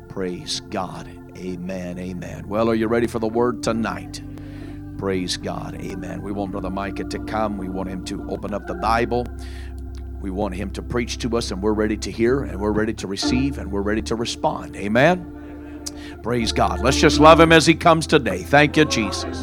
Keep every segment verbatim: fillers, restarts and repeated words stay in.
Praise God. Amen. Amen. Well, are you ready for the word tonight? Praise God. Amen. We want Brother Micah to come. We want him to open up the Bible. We want him to preach to us, and we're ready to hear, and we're ready to receive, and we're ready to respond. Amen. Praise God. Let's just love him as he comes today. Thank you, Jesus.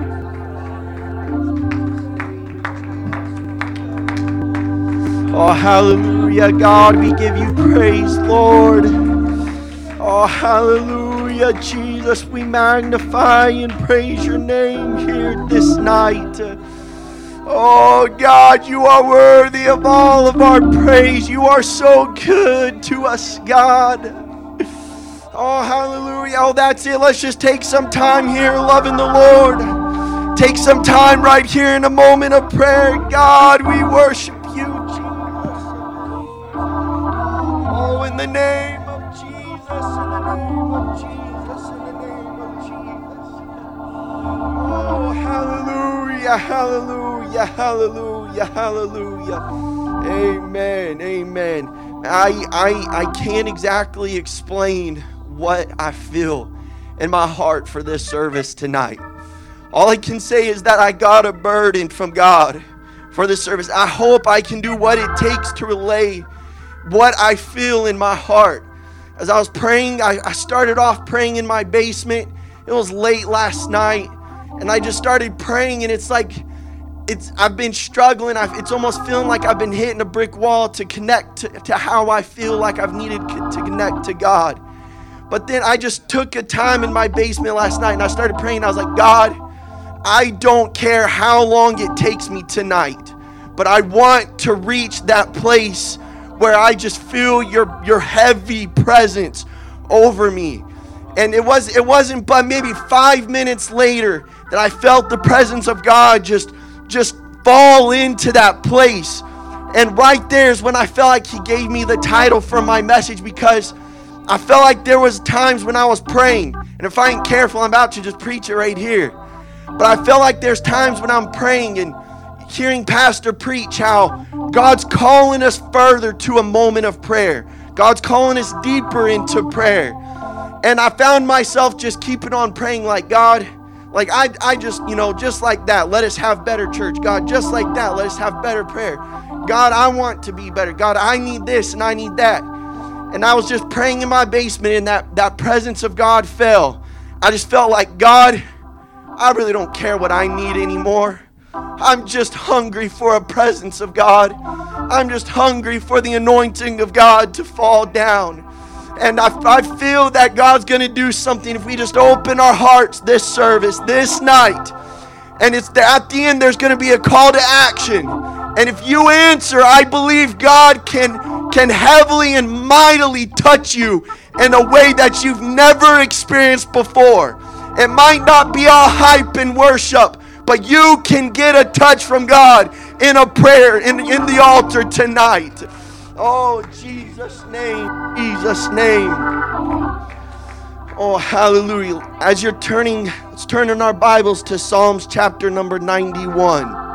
Oh, hallelujah, God, we give you praise, Lord. Oh, hallelujah, Jesus, we magnify and praise your name here this night. Oh, God, you are worthy of all of our praise. You are so good to us, God. Oh, hallelujah. Oh, that's it. Let's just take some time here loving the Lord. Take some time right here in a moment of prayer. God, we worship you, Jesus. Oh, in the name of Jesus, in the name of Jesus, in the name of Jesus. Oh, hallelujah, hallelujah, hallelujah, hallelujah. Amen, amen. I, I, I can't exactly explain what I feel in my heart for this service tonight. All I can say is that I got a burden from God for this service. I hope I can do what it takes to relay what I feel in my heart. As I was praying, I, I started off praying in my basement. It was late last night, and I just started praying, and it's like, it's I've been struggling. I've, it's almost feeling like I've been hitting a brick wall to connect to, to how I feel like I've needed to connect to God. But then I just took a time in my basement last night, and I started praying. I was like, God, I don't care how long it takes me tonight, but I want to reach that place where I just feel your your heavy presence over me. And it was it wasn't but maybe five minutes later that I felt the presence of God just just fall into that place. And right there is when I felt like he gave me the title for my message, because I felt like there was times when I was praying, and if I ain't careful, I'm about to just preach it right here. But I felt like there's times when I'm praying and hearing Pastor preach how God's calling us further to a moment of prayer. God's calling us deeper into prayer. And I found myself just keeping on praying like, God, like I, I just, you know, just like that, let us have better church. God, just like that, let us have better prayer. God, I want to be better. God, I need this and I need that. And I was just praying in my basement, and that, that presence of God fell. I just felt like, God, I really don't care what I need anymore. I'm just hungry for a presence of God. I'm just hungry for the anointing of God to fall down. And I, I feel that God's going to do something if we just open our hearts this service, this night. And it's at the end, there's going to be a call to action. And if you answer, I believe God can, can heavily and mightily touch you in a way that you've never experienced before. It might not be all hype and worship, but you can get a touch from God in a prayer in, in the altar tonight. Oh, Jesus' name, Jesus' name. Oh, hallelujah. As you're turning, let's turn in our Bibles to Psalms chapter number ninety-one.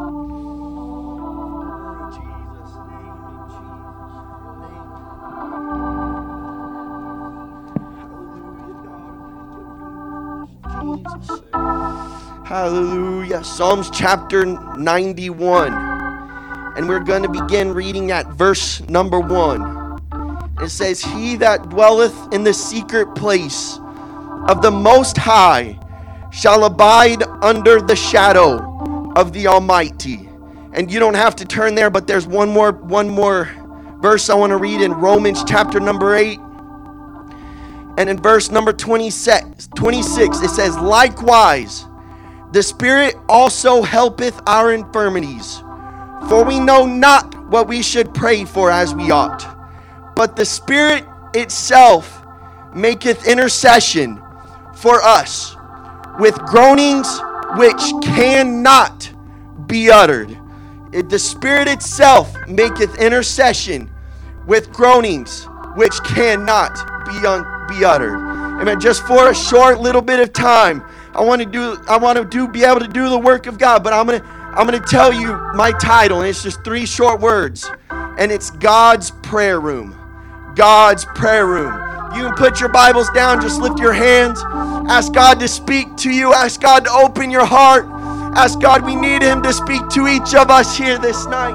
Hallelujah. Psalms chapter ninety-one. And we're going to begin reading at verse number one. It says, He that dwelleth in the secret place of the Most High shall abide under the shadow of the Almighty. And you don't have to turn there, but there's one more, one more verse I want to read in Romans chapter number eight. And in verse number twenty-six, it says, Likewise, the Spirit also helpeth our infirmities, for we know not what we should pray for as we ought. But the Spirit itself maketh intercession for us with groanings which cannot be uttered. It, the Spirit itself maketh intercession with groanings which cannot be, un, be uttered. Amen. Just for a short little bit of time, I want to do. I want to do. Be able to do the work of God. But I'm gonna. I'm gonna tell you my title, and it's just three short words, and it's God's prayer room. God's prayer room. You can put your Bibles down, just lift your hands. Ask God to speak to you. Ask God to open your heart. Ask God, we need Him to speak to each of us here this night.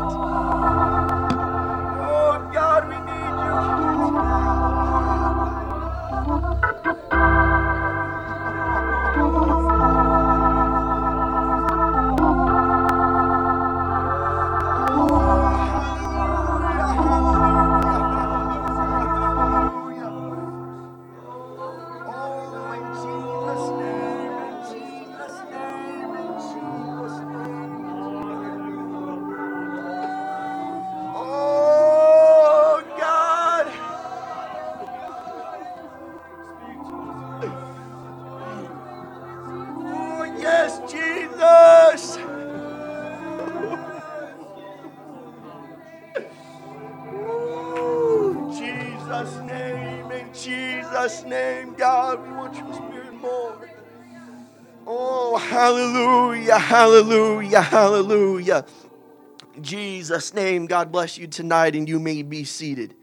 Oh, God, we need name, God, we want your Spirit more. Oh, hallelujah, hallelujah, hallelujah. In Jesus' name, God bless you tonight, and you may be seated.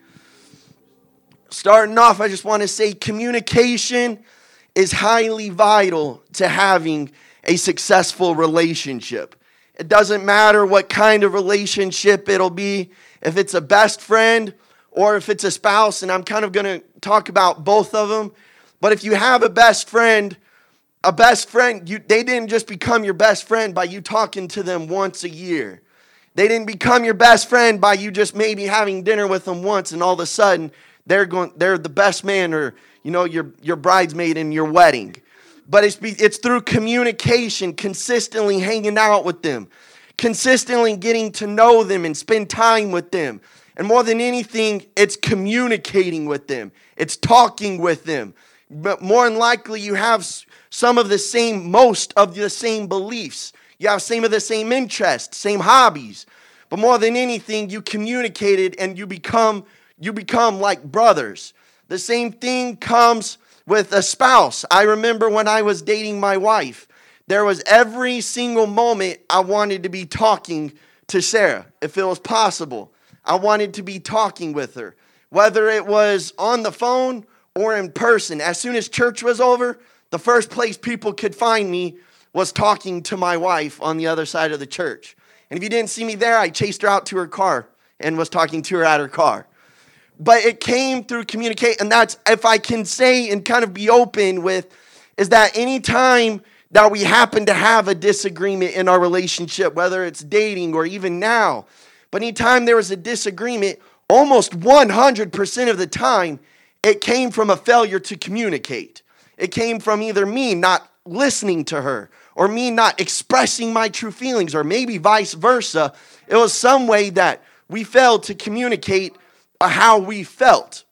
Starting off, I just want to say communication is highly vital to having a successful relationship. It doesn't matter what kind of relationship it'll be, if it's a best friend or if it's a spouse, and I'm kind of going to talk about both of them. But if you have a best friend, a best friend, you, they didn't just become your best friend by you talking to them once a year. They didn't become your best friend by you just maybe having dinner with them once, and all of a sudden they're going, they're the best man, or you know, your your bridesmaid in your wedding. But it's it's through communication, consistently hanging out with them, consistently getting to know them and spend time with them. And more than anything, it's communicating with them. It's talking with them. But more than likely, you have some of the same, most of the same beliefs. You have some of the same interests, same hobbies. But more than anything, you communicated and you become, you become like brothers. The same thing comes with a spouse. I remember when I was dating my wife, there was every single moment I wanted to be talking to Sarah, if it was possible. I wanted to be talking with her, whether it was on the phone or in person. As soon as church was over, the first place people could find me was talking to my wife on the other side of the church. And if you didn't see me there, I chased her out to her car and was talking to her at her car. But it came through communicate, and that's, if I can say and kind of be open with, is that anytime that we happen to have a disagreement in our relationship, whether it's dating or even now, but anytime there was a disagreement, almost one hundred percent of the time, it came from a failure to communicate. It came from either me not listening to her, or me not expressing my true feelings, or maybe vice versa. It was some way that we failed to communicate how we felt.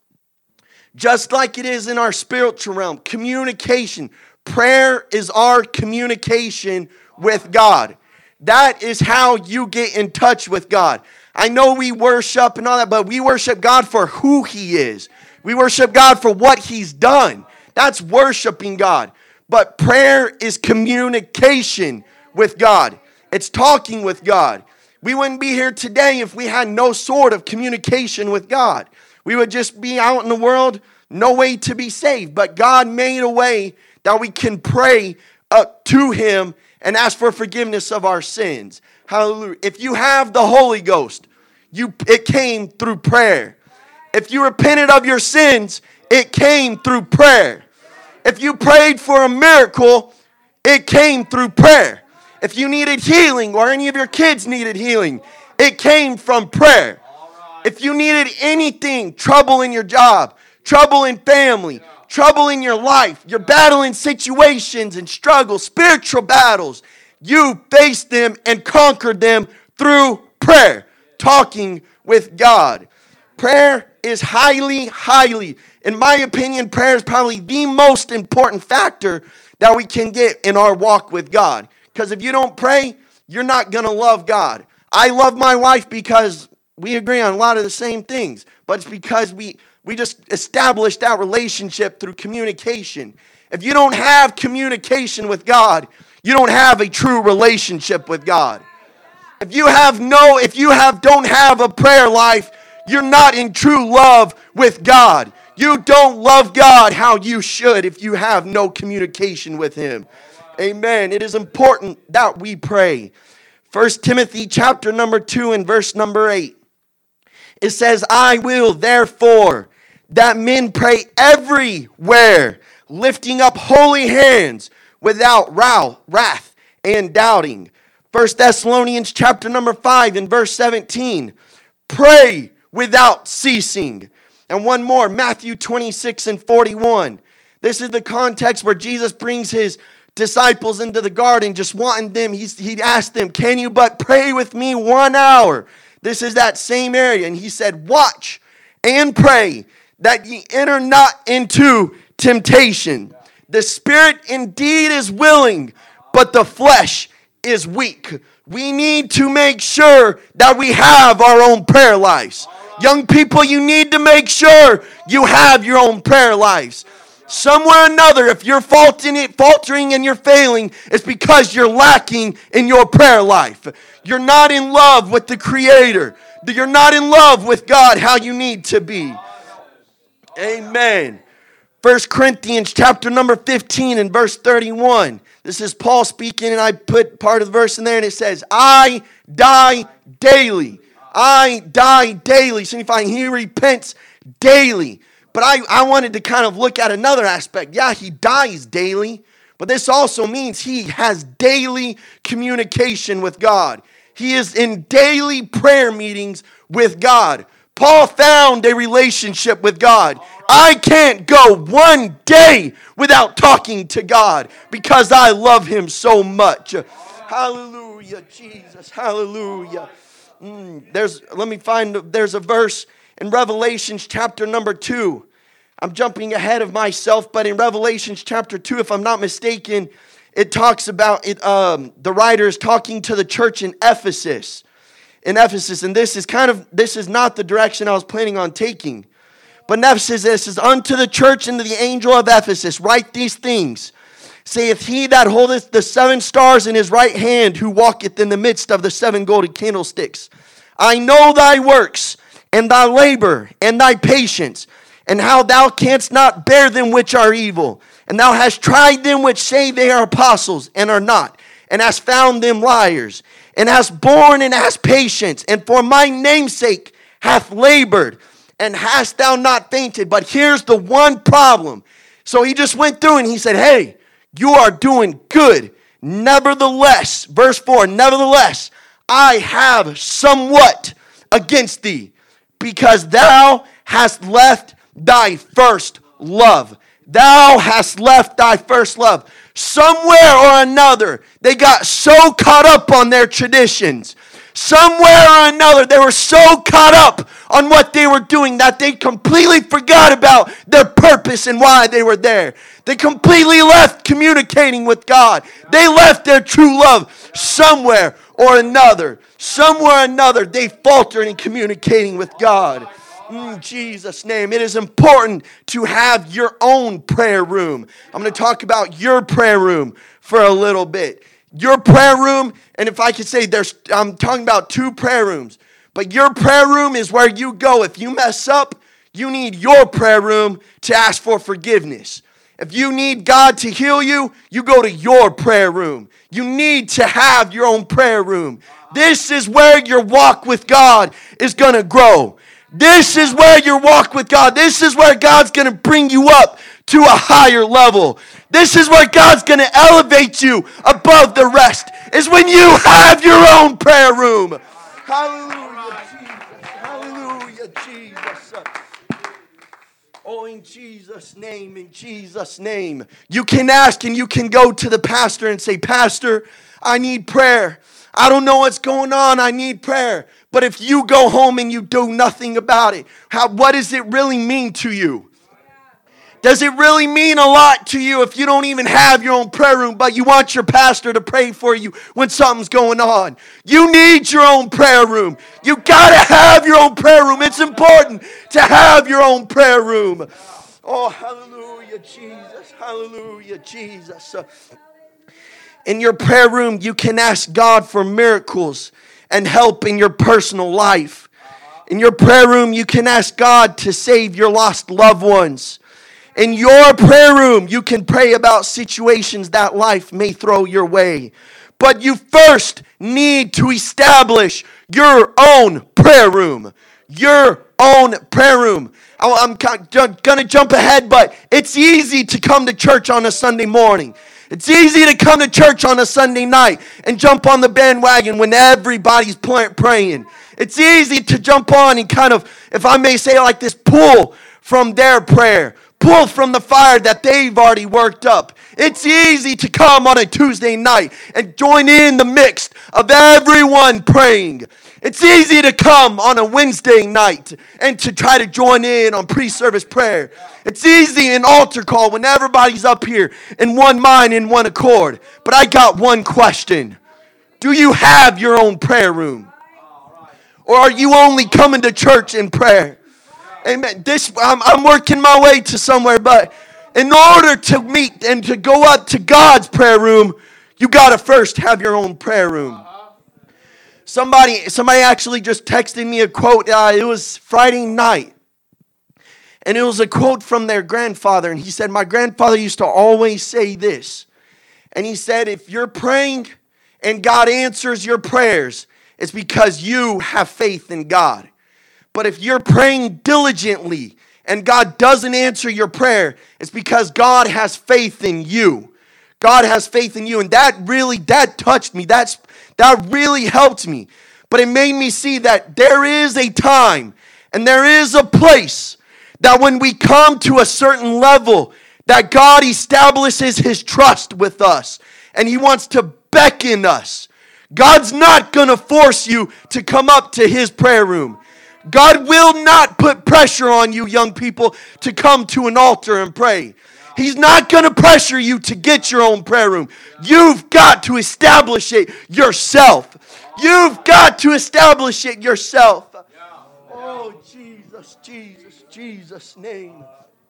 Just like it is in our spiritual realm, communication. Prayer is our communication with God. That is how you get in touch with God. I know we worship and all that, but we worship God for who He is. We worship God for what He's done. That's worshiping God. But prayer is communication with God. It's talking with God. We wouldn't be here today if we had no sort of communication with God. We would just be out in the world, no way to be saved. But God made a way that we can pray up to Him and ask for forgiveness of our sins. Hallelujah. If you have the Holy Ghost, you it came through prayer. If you repented of your sins, it came through prayer. If you prayed for a miracle, it came through prayer. If you needed healing, or any of your kids needed healing, it came from prayer. If you needed anything, trouble in your job, trouble in family, trouble in your life, you're battling situations and struggles, spiritual battles, you faced them and conquered them through prayer, talking with God. Prayer is highly, highly, in my opinion, prayer is probably the most important factor that we can get in our walk with God. Because if you don't pray, you're not going to love God. I love my wife because we agree on a lot of the same things, but it's because we We just established that relationship through communication. If you don't have communication with God, you don't have a true relationship with God. If you have no, if you have don't have a prayer life, you're not in true love with God. You don't love God how you should if you have no communication with Him. Amen. It is important that we pray. First Timothy chapter number two and verse number eight. It says, I will therefore that men pray everywhere, lifting up holy hands without wrath and doubting. First Thessalonians chapter number five and verse seventeen. Pray without ceasing. And one more, Matthew twenty-six and forty-one. This is the context where Jesus brings his disciples into the garden, just wanting them. He's, he asked them, can you but pray with me one hour? This is that same area. And he said, watch and pray that ye enter not into temptation. The spirit indeed is willing, but the flesh is weak. We need to make sure that we have our own prayer lives. Young people, you need to make sure you have your own prayer lives. Somewhere or another, if you're faltering, faltering and you're failing, it's because you're lacking in your prayer life. You're not in love with the Creator. You're not in love with God how you need to be. Amen. First Corinthians chapter number fifteen and verse thirty-one. This is Paul speaking, and I put part of the verse in there, and it says, I die daily. I die daily, signifying he repents daily. But I, I wanted to kind of look at another aspect. Yeah, he dies daily, but this also means he has daily communication with God. He is in daily prayer meetings with God. Paul found a relationship with God. I can't go one day without talking to God because I love Him so much. Hallelujah, Jesus. Hallelujah. Mm, there's, let me find, there's a verse in Revelations chapter number two. I'm jumping ahead of myself, but in Revelations chapter two, if I'm not mistaken, it talks about it. Um, the writer is talking to the church in Ephesus. In Ephesus, and this is kind of, this is not the direction I was planning on taking. But in Ephesus, this is unto the church and to the angel of Ephesus, write these things. Saith he that holdeth the seven stars in his right hand, who walketh in the midst of the seven golden candlesticks. I know thy works, and thy labor, and thy patience, and how thou canst not bear them which are evil. And thou hast tried them which say they are apostles, and are not, and hast found them liars, and hast borne and hast patience, and for my name's sake hath labored, and hast thou not fainted. But here's the one problem. So he just went through and he said, hey, you are doing good. Nevertheless, verse four, nevertheless, I have somewhat against thee, because thou hast left thy first love. Thou hast left thy first love. Somewhere or another, they got so caught up on their traditions. Somewhere or another, they were so caught up on what they were doing that they completely forgot about their purpose and why they were there. They completely left communicating with God. They left their true love somewhere or another. Somewhere or another, they faltered in communicating with God. In Jesus' name, it is important to have your own prayer room. I'm going to talk about your prayer room for a little bit. Your prayer room, and if I could say, there's, I'm talking about two prayer rooms. But your prayer room is where you go. If you mess up, you need your prayer room to ask for forgiveness. If you need God to heal you, you go to your prayer room. You need to have your own prayer room. This is where your walk with God is going to grow. This is where your walk with God, this is where God's going to bring you up to a higher level. This is where God's going to elevate you above the rest, is when you have your own prayer room. Hallelujah, Jesus. Hallelujah, Jesus. Oh, in Jesus' name, in Jesus' name. You can ask and you can go to the pastor and say, Pastor, I need prayer. I don't know what's going on. I need prayer. But if you go home and you do nothing about it, how, what does it really mean to you? Does it really mean a lot to you if you don't even have your own prayer room, but you want your pastor to pray for you when something's going on? You need your own prayer room. You got to have your own prayer room. It's important to have your own prayer room. Oh, hallelujah, Jesus. Hallelujah, Jesus. In your prayer room, you can ask God for miracles and help in your personal life. In your prayer room, you can ask God to save your lost loved ones. In your prayer room, you can pray about situations that life may throw your way. But you first need to establish your own prayer room. Your own prayer room. I'm going to jump ahead, but it's easy to come to church on a Sunday morning. It's easy to come to church on a Sunday night and jump on the bandwagon when everybody's praying. It's easy to jump on and kind of, if I may say it like this, pull from their prayer. Pull from the fire that they've already worked up. It's easy to come on a Tuesday night and join in the mix of everyone praying. It's easy to come on a Wednesday night and to try to join in on pre-service prayer. It's easy in altar call when everybody's up here in one mind, in one accord. But I got one question. Do you have your own prayer room? Or are you only coming to church in prayer? Amen. This I'm, I'm working my way to somewhere, but in order to meet and to go up to God's prayer room, you got to first have your own prayer room. Somebody, somebody actually just texted me a quote. Uh, it was Friday night. And it was a quote from their grandfather. And he said, my grandfather used to always say this. And he said, if you're praying and God answers your prayers, it's because you have faith in God. But if you're praying diligently and God doesn't answer your prayer, it's because God has faith in you. God has faith in you. And that really, that touched me. That's, that really helped me. But it made me see that there is a time and there is a place that when we come to a certain level, that God establishes His trust with us. And He wants to beckon us. God's not going to force you to come up to His prayer room. God will not put pressure on you, young people, to come to an altar and pray. He's not going to pressure you to get your own prayer room. You've got to establish it yourself. You've got to establish it yourself. Oh, Jesus, Jesus, Jesus' name.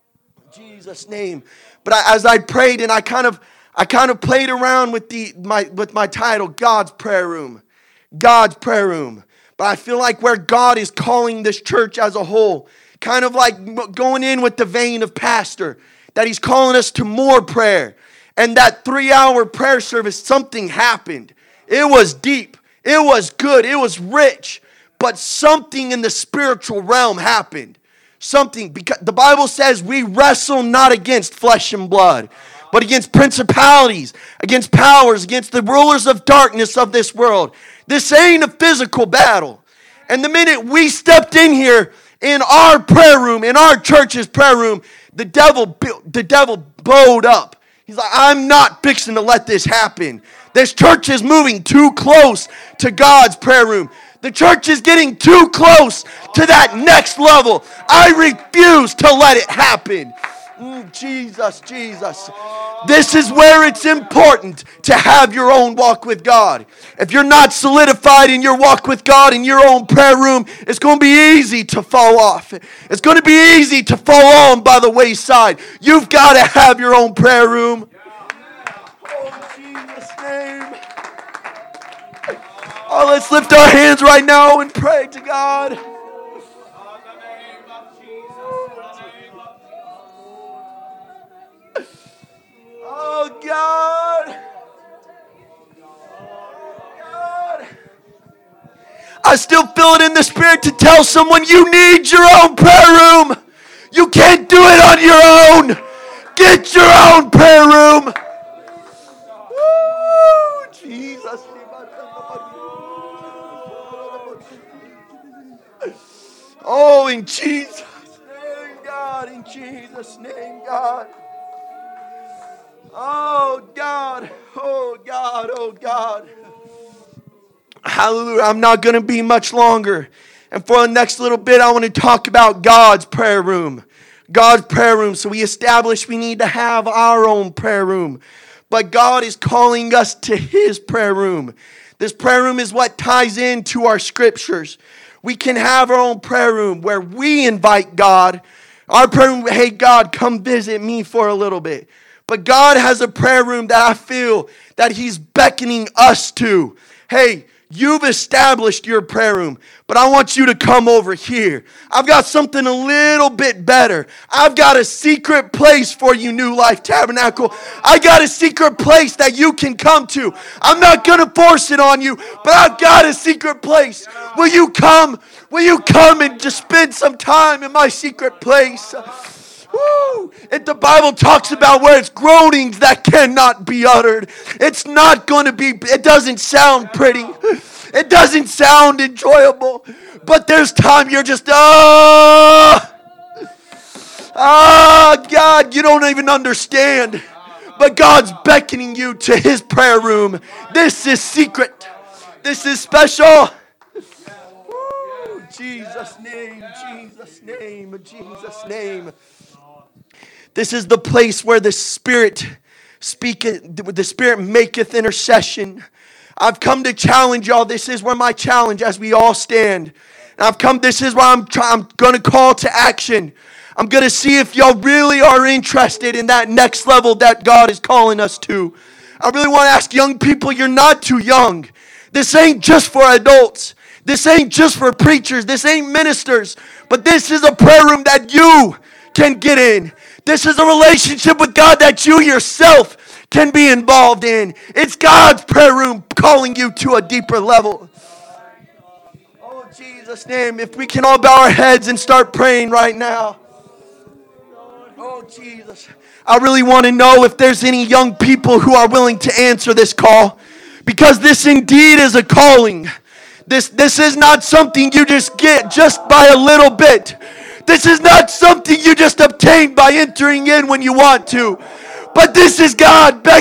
Jesus' name. But I, as I prayed and I kind of I kind of played around with the my with my title, God's Prayer Room. God's Prayer Room. But I feel like where God is calling this church as a whole, kind of like going in with the vein of pastor, that He's calling us to more prayer. And that three-hour prayer service, something happened. It was deep. It was good. It was rich. But something in the spiritual realm happened. Something, because the Bible says we wrestle not against flesh and blood, but against principalities, against powers, against the rulers of darkness of this world. This ain't a physical battle. And the minute we stepped in here in our prayer room, in our church's prayer room, the devil, the devil bowed up. He's like, I'm not fixing to let this happen. This church is moving too close to God's prayer room. The church is getting too close to that next level. I refuse to let it happen. Mm, Jesus, Jesus. This is where it's important to have your own walk with God. If you're not solidified in your walk with God in your own prayer room, it's going to be easy to fall off. It's going to be easy to fall on by the wayside. You've got to have your own prayer room. Oh, Jesus' name. Oh, let's lift our hands right now and pray to God. Oh, God. God. I still feel it in the spirit to tell someone you need your own prayer room. You can't do it on your own. Get your own prayer room. Woo, Jesus. Oh, in Jesus' name, God. In Jesus' name, God. Oh, God. Oh, God. Oh, God. Hallelujah. I'm not going to be much longer. And for the next little bit, I want to talk about God's prayer room. God's prayer room. So we established we need to have our own prayer room. But God is calling us to His prayer room. This prayer room is what ties into our scriptures. We can have our own prayer room where we invite God. Our prayer room, hey, God, come visit me for a little bit. But God has a prayer room that I feel that He's beckoning us to. Hey, You've established your prayer room, but I want you to come over here. I've got something a little bit better. I've got a secret place for you, New Life Tabernacle. I got a secret place that you can come to. I'm not going to force it on you, but I've got a secret place. Will you come? Will you come and just spend some time in my secret place? Woo! If the Bible talks about where it's groanings that cannot be uttered, it's not going to be, it doesn't sound pretty. It doesn't sound enjoyable. But there's time you're just, ah, ah, God, you don't even understand. But God's beckoning you to His prayer room. This is secret. This is special. Woo! Jesus' name, Jesus' name, Jesus' name. This is the place where the Spirit speaketh, the Spirit maketh intercession. I've come to challenge y'all. This is where my challenge, as we all stand. And I've come. This is where I'm. Try, I'm going to call to action. I'm going to see if y'all really are interested in that next level that God is calling us to. I really want to ask young people. You're not too young. This ain't just for adults. This ain't just for preachers. This ain't ministers. But this is a prayer room that you can get in. This is a relationship with God that you yourself can be involved in. It's God's prayer room calling you to a deeper level. Oh, in Jesus' name, if we can all bow our heads and start praying right now. Oh, Jesus. I really want to know if there's any young people who are willing to answer this call. Because this indeed is a calling. This, this is not something you just get just by a little bit. This is not something you just obtain by entering in when you want to. But this is God beckoning